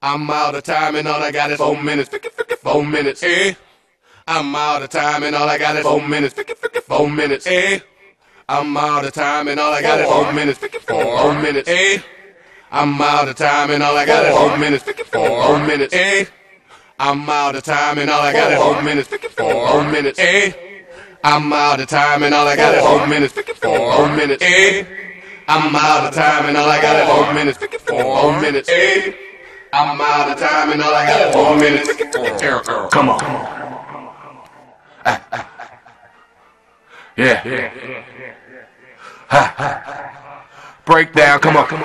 I'm out of time and all I got is 4 minutes. 4 minutes. I'm out of time and all I got is 4 minutes. 4 minutes. I'm out of time and all I got is 4 minutes. 4 minutes. I'm out of time and all I got is 4 minutes. 4 minutes. I'm out of time and all I got is 4 minutes. 4 minutes. I'm out of time and all I got is 4 minutes. 4 minutes. I'm out of time and all I got is 4 minutes. 4 minutes. I'm out of time and all I got is 4 minutes. Come on. Yeah. Breakdown. Come on.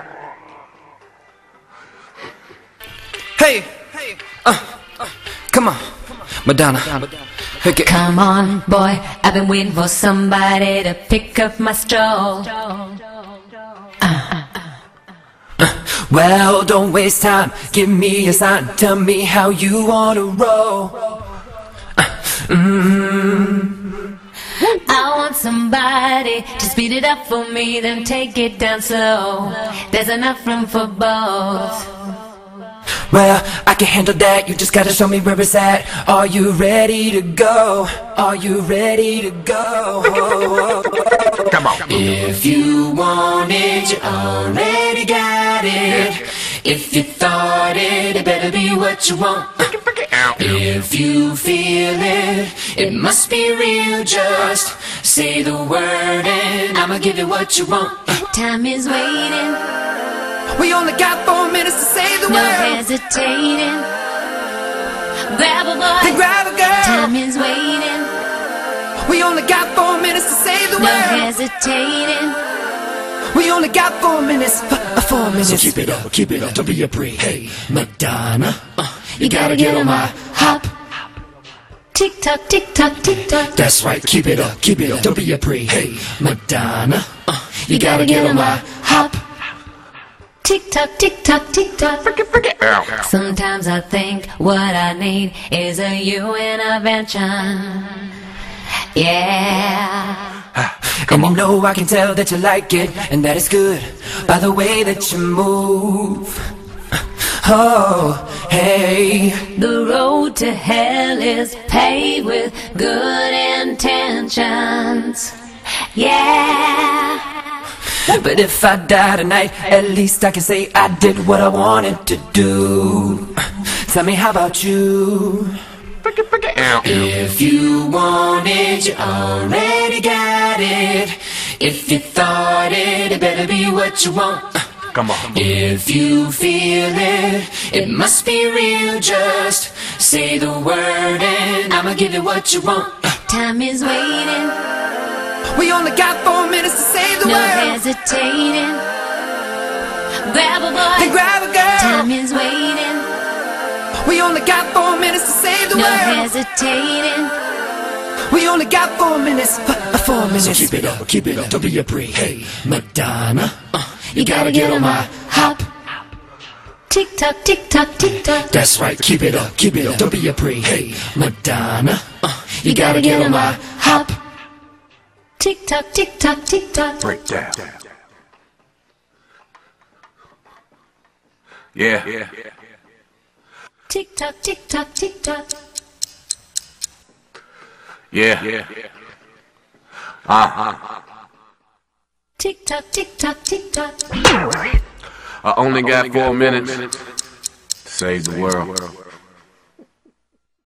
Hey, come on, Madonna. Come on, boy, I've been waiting for somebody to pick up my stroll. Well, don't waste time, give me a sign, tell me how you wanna roll. I want somebody to speed it up for me, then take it down slow. There's enough room for both. Well, I can handle that, you just gotta show me where it's at. Are you ready to go? Are you ready to go? Come on. If you want it, you already got it. If you thought it, it better be what you want. If you feel it, it must be real. Just say the word and I'ma give you what you want. Time is waiting, We only got 4 minutes to say the no word. hesitating. Grab a boy, Hey, grab a girl. time is waiting, We only got 4 minutes to say the no word. hesitating. We only got 4 minutes. 4 minutes. So keep it up, don't be a pre. Hey, Madonna, You gotta get on my hop. Tick tock, tick tock, tick tock. that's right, keep it up, don't be a pre. Hey, Madonna, You gotta get on my hop. Tick tock, tick tock, tick tock. Sometimes I think what I need is a you intervention. Yeah. And you know I can tell that you like it, and that is good, by the way that you move. Oh, hey. The road to hell is paved with good intentions. Yeah. But if I die tonight, at least I can say I did what I wanted to do. Tell me, how about you? If you want it, you already got it. If you thought it, it better be what you want. Come on. If you feel it, it must be real. Just say the word and I'ma give you what you want. Time is waiting, We only got 4 minutes to say the no word. hesitating. Grab a Hey, boy, grab a girl. time is waiting, We only got 4 minutes to say the no word. hesitating. We only got 4 minutes. 4 so minutes. keep it up, don't be a pre. Hey, Madonna, You gotta get on my hop. Tick tock, tick tock, tick tock. that's right, keep it up, don't be a pre. Hey, Madonna, You gotta get on my hop. Tick tock, tick tock, tick tock. Breakdown. Yeah. Tick tock, tick tock, tick tock. Yeah. Tick tock, tick tock, tick tock. I only got 4 minutes to save the world.